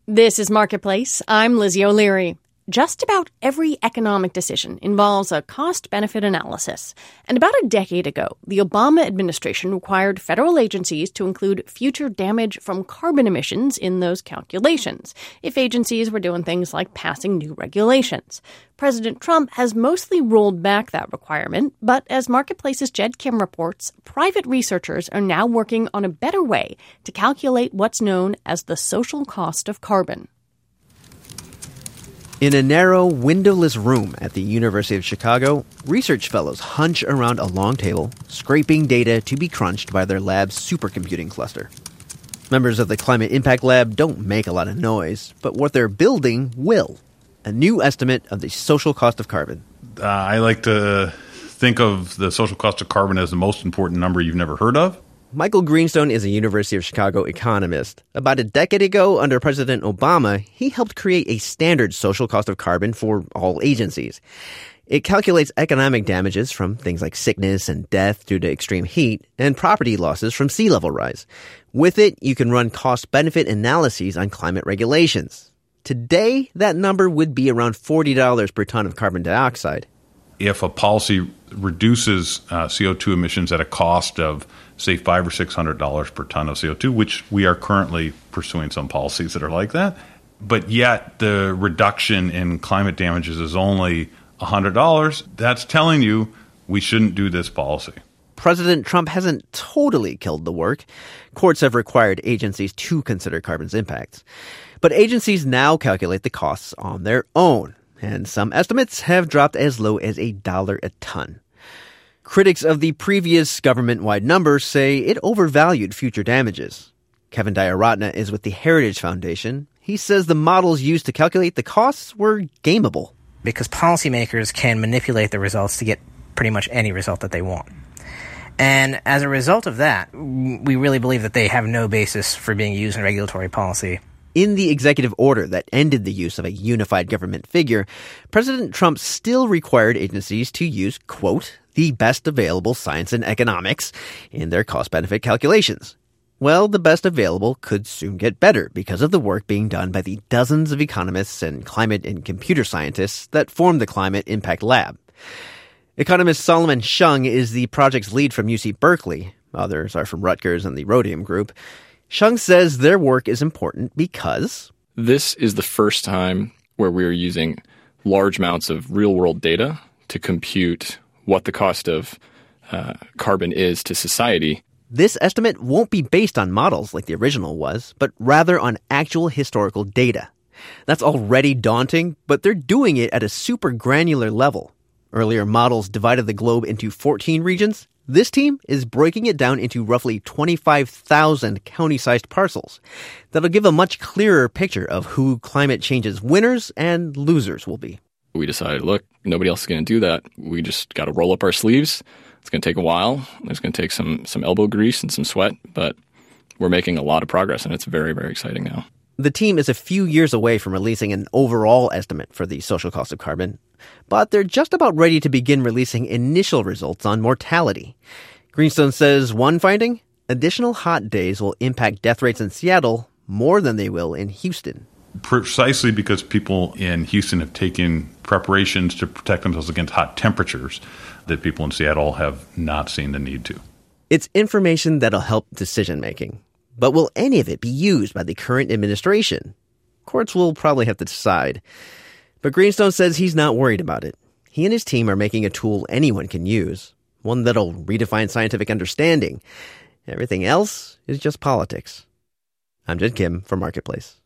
This is Marketplace. I'm Lizzie O'Leary. Just about every economic decision involves a cost-benefit analysis. And about a decade ago, the Obama administration required federal agencies to include future damage from carbon emissions in those calculations, if agencies were doing things like passing new regulations. President Trump has mostly rolled back that requirement, but as Marketplace's Jed Kim reports, private researchers are now working on a better way to calculate what's known as the social cost of carbon. In a narrow, windowless room at the University of Chicago, research fellows hunch around a long table, scraping data to be crunched by their lab's supercomputing cluster. Members of the Climate Impact Lab don't make a lot of noise, but what they're building will. A new estimate of the social cost of carbon. I like to think of the social cost of carbon as the most important number you've never heard of. Michael Greenstone is a University of Chicago economist. About a decade ago, under President Obama, he helped create a standard social cost of carbon for all agencies. It calculates economic damages from things like sickness and death due to extreme heat and property losses from sea level rise. With it, you can run cost-benefit analyses on climate regulations. Today, that number would be around $40 per ton of carbon dioxide. If a policy reduces CO2 emissions at a cost of, say, $500 or $600 per ton of CO2, which we are currently pursuing some policies that are like that, but yet the reduction in climate damages is only $100, that's telling you we shouldn't do this policy. President Trump hasn't totally killed the work. Courts have required agencies to consider carbon's impacts. But agencies now calculate the costs on their own, and some estimates have dropped as low as $1 a ton. Critics of the previous government-wide number say it overvalued future damages. Kevin Diaratna is with the Heritage Foundation. He says the models used to calculate the costs were gameable. Because policymakers can manipulate the results to get pretty much any result that they want. And as a result of that, we really believe that they have no basis for being used in regulatory policy. In the executive order that ended the use of a unified government figure, President Trump still required agencies to use, quote, the best available science and economics in their cost-benefit calculations. Well, the best available could soon get better because of the work being done by the dozens of economists and climate and computer scientists that form the Climate Impact Lab. Economist Solomon Shung is the project's lead from UC Berkeley. Others are from Rutgers and the Rhodium Group. Shung says their work is important because this is the first time where we are using large amounts of real-world data to compute what the cost of carbon is to society. This estimate won't be based on models like the original was, but rather on actual historical data. That's already daunting, but they're doing it at a super granular level. Earlier models divided the globe into 14 regions. This team is breaking it down into roughly 25,000 county-sized parcels. That'll give a much clearer picture of who climate change's winners and losers will be. We decided, look, nobody else is going to do that. We just got to roll up our sleeves. It's going to take a while. It's going to take some elbow grease and some sweat, but we're making a lot of progress, and it's very, very exciting now. The team is a few years away from releasing an overall estimate for the social cost of carbon, but they're just about ready to begin releasing initial results on mortality. Greenstone says one finding, additional hot days will impact death rates in Seattle more than they will in Houston. Precisely because people in Houston have taken preparations to protect themselves against hot temperatures that people in Seattle have not seen the need to. It's information that'll help decision-making. But will any of it be used by the current administration? Courts will probably have to decide. But Greenstone says he's not worried about it. He and his team are making a tool anyone can use, one that'll redefine scientific understanding. Everything else is just politics. I'm Jed Kim for Marketplace.